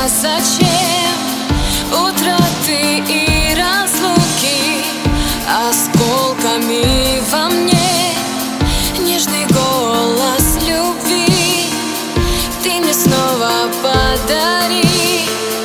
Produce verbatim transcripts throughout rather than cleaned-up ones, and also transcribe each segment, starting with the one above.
зачем утраты и разлуки осколками во мне? Нежный голос любви ты мне снова подари.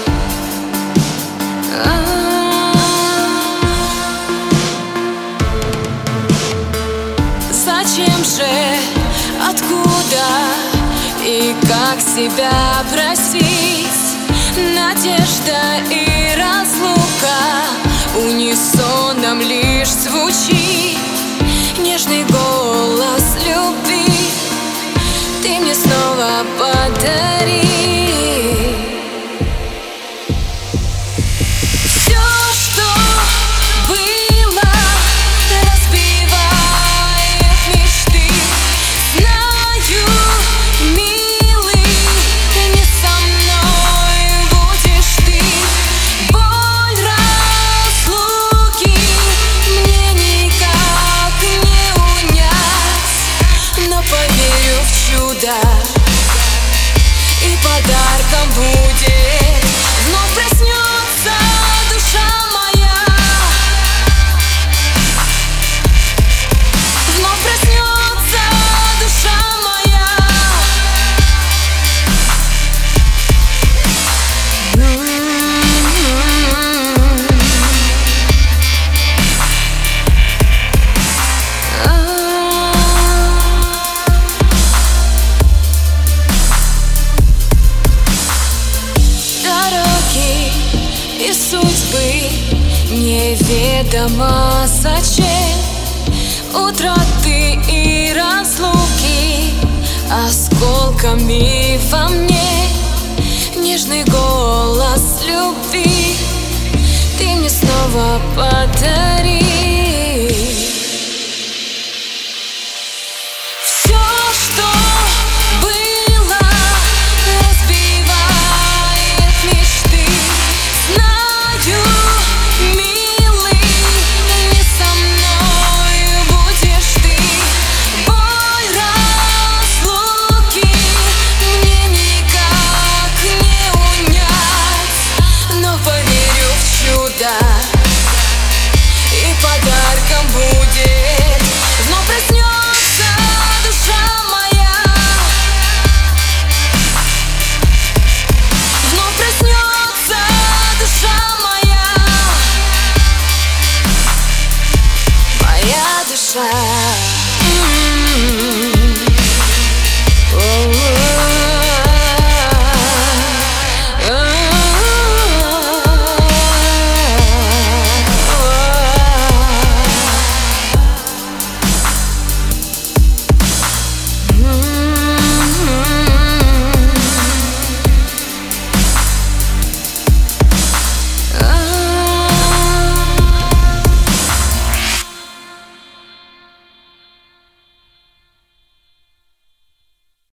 Зачем же, откуда и как себя просить? Надежда и разлука унисоном лишь звучит. Нежный голос любви ты мне снова подари. И подарком будет вновь проснется душа моя, вновь проснется душа моя. И судьбы неведомо зачем утраты и разлуки осколками во мне. Нежный голос любви ты мне снова подари.